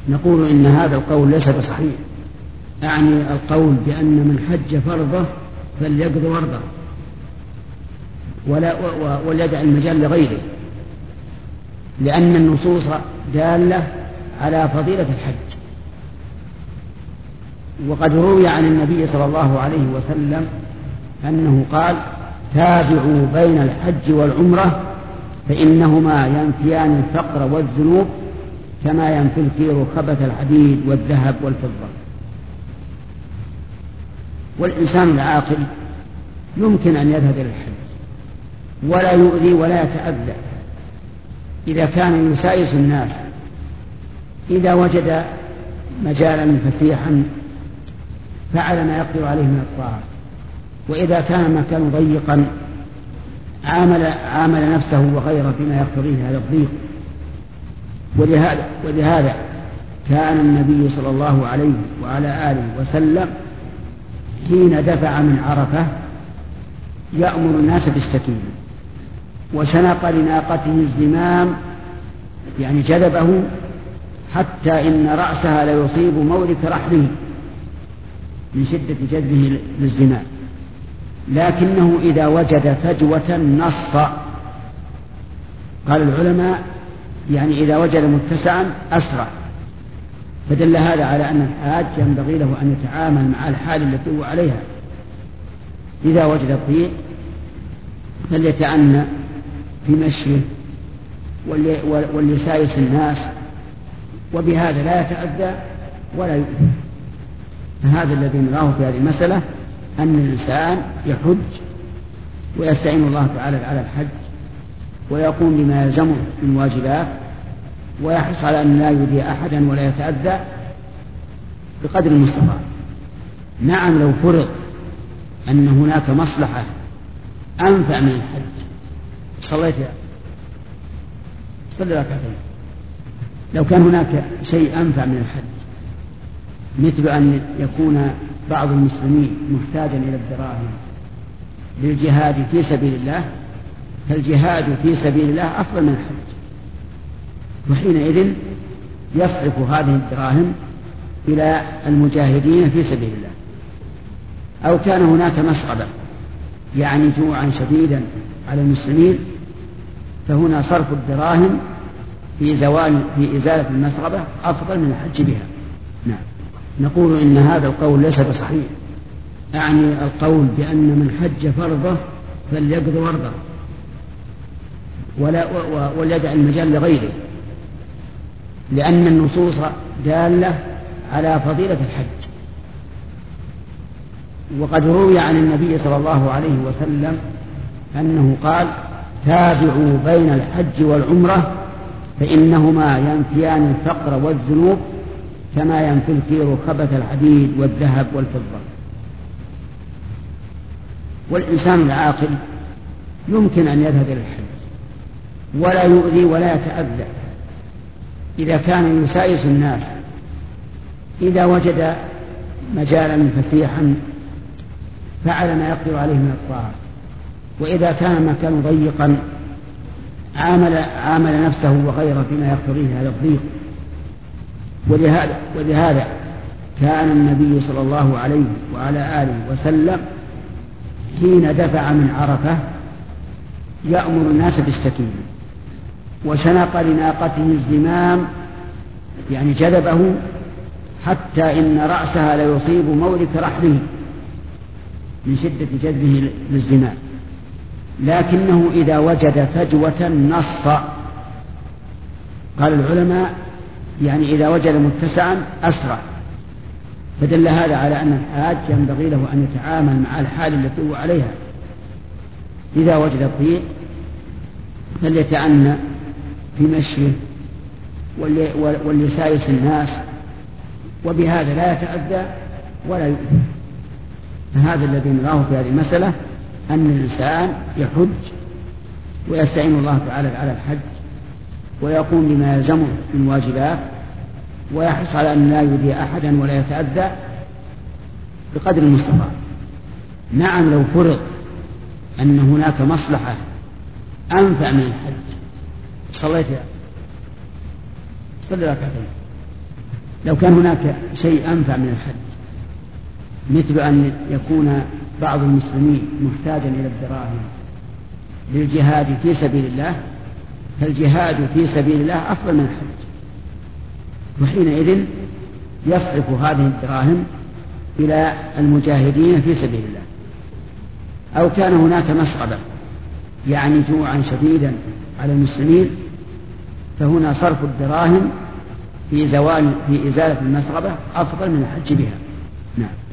نقول إن هذا القول ليس بصحيح، أعني القول بأن من حج فرضه فليقض ورده وليدع المجال لغيره، لأن النصوص دالة على فضيلة الحج. وقد روي عن النبي صلى الله عليه وسلم أنه قال: تابعوا بين الحج والعمرة فإنهما ينفيان الفقر والذنوب كما ينفي الكير خبث الحديد والذهب والفضة. والإنسان العاقل يمكن أن يذهب إلى الحج ولا يؤذي ولا يتأذى إذا كان يسايس الناس، إذا وجد مجالا فسيحا فعل ما يقدر عليه من الطاعة، وإذا كان المكان ضيقا عامل نفسه وغيره بما يقتضيه هذا الضيق. ولهذا كان النبي صلى الله عليه وعلى آله وسلم حين دفع من عرفة يأمر الناس بالسكينة، وشنق لناقته الزمام، يعني جذبه حتى إن رأسها ليصيب مورك رحله من شدة جذبه للزمام، لكنه إذا وجد فجوة نص. قال العلماء يعني إذا وجد متسعا أسرع، فدل هذا على أن الحاج ينبغي له أن يتعامل مع الحال التي هو عليها. إذا وجد الضيق فليتأنى في مشيه وليسايس الناس، وبهذا لا يتأذى ولا يؤذي. فهذا الذي نراه في هذه المسألة أن الإنسان يحج ويستعين الله تعالى على الحج ويقوم بما يلزمه من واجبات، ويحرص على أن لا يؤذي أحدا ولا يتأذى بقدر المستطاع. نعم، لو فرض أن هناك مصلحة أنفع من الحج صلي ركعتين. لو كان هناك شيء أنفع من الحج، مثل أن يكون بعض المسلمين محتاجا إلى الدراهم للجهاد في سبيل الله، فالجهاد في سبيل الله أفضل من الحج، وحينئذ يصرف هذه الدراهم إلى المجاهدين في سبيل الله. أو كان هناك مسغبة يعني جوعا شديدا على المسلمين، فهنا صرف الدراهم في إزالة المسغبة أفضل من الحج بها. نعم. نقول إن هذا القول ليس بصحيح، أعني القول بأن من حج فرضه فليقض ورده وليدع المجال لغيره، لأن النصوص دالة على فضيلة الحج. وقد روي عن النبي صلى الله عليه وسلم أنه قال: تابعوا بين الحج والعمرة فإنهما ينفيان الفقر والذنوب كما ينفي الكير خبث الحديد والذهب والفضة. والإنسان العاقل يمكن أن يذهب إلى الحج ولا يؤذي ولا يتأذى إذا كان يسايس الناس، إذا وجد مجالا فسيحا فعل ما يقدر عليه من الطاعة، وإذا كان المكان ضيقا عامل نفسه وغيره بما يقتضيه هذا الضيق. ولهذا كان النبي صلى الله عليه وعلى آله وسلم حين دفع من عرفة يأمر الناس بالسكينة، وشنق لناقته الزمام، يعني جذبه حتى إن رأسها ليصيب مورك رحله من شدة جذبه للزمام، لكنه إذا وجد فجوة نص. قال العلماء يعني إذا وجد متسعا أسرع، فدل هذا على أن الحاج ينبغي له أن يتعامل مع الحال التي هو عليها. إذا وجد الضيق فليتأنى في مشيه وليسايس الناس، وبهذا لا يتأذى ولا يؤذي. فهذا الذي نراه في هذه المسألة أن الإنسان يحج ويستعين الله تعالى على الحج ويقوم بما يلزمه من واجبات، ويحرص على أن لا يؤذي أحدا ولا يتأذى بقدر المستطاع. نعم، لو فرض أن هناك مصلحة أنفع من الحج صلي ركعتين. لو كان هناك شيء أنفع من الحج مثل أن يكون بعض المسلمين محتاجا إلى الدراهم للجهاد في سبيل الله، فالجهاد في سبيل الله أفضل من الحج، وحينئذ يصرف هذه الدراهم إلى المجاهدين في سبيل الله. أو كان هناك مسغبة يعني جوعا شديدا على المسلمين، فهنا صرف الدراهم في إزالة المسغبة أفضل من الحج بها. نعم.